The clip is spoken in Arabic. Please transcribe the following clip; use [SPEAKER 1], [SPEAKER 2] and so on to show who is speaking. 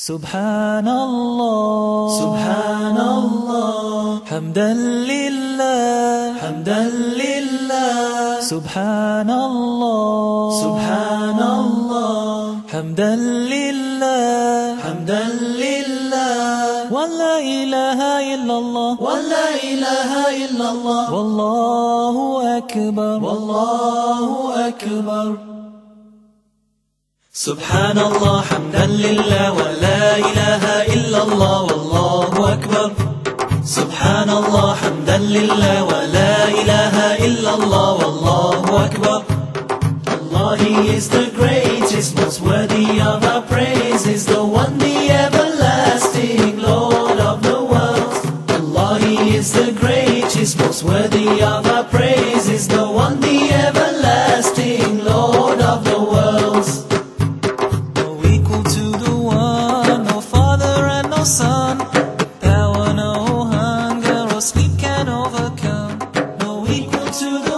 [SPEAKER 1] سبحان الله
[SPEAKER 2] سبحان الله
[SPEAKER 1] حمدا لله
[SPEAKER 2] حمدا لله
[SPEAKER 1] سبحان الله
[SPEAKER 2] سبحان الله
[SPEAKER 1] حمدا لله
[SPEAKER 2] حمدا لله
[SPEAKER 1] ولا إله إلا الله
[SPEAKER 2] ولا إله إلا الله
[SPEAKER 1] والله أكبر
[SPEAKER 2] والله أكبر سبحان الله حمدا لله ولا إله إلا الله والله أكبر سبحان الله حمدا لله ولا إله إلا الله والله أكبر Allah, He is the greatest, most worthy of our praise, is the one, the everlasting Lord of the world. Allah, He is the greatest, most worthy of our praise, is the one, the everlasting Lord of the world.
[SPEAKER 1] No equal to the one, no father and no son, power, no hunger or sleep can overcome.
[SPEAKER 2] No equal to the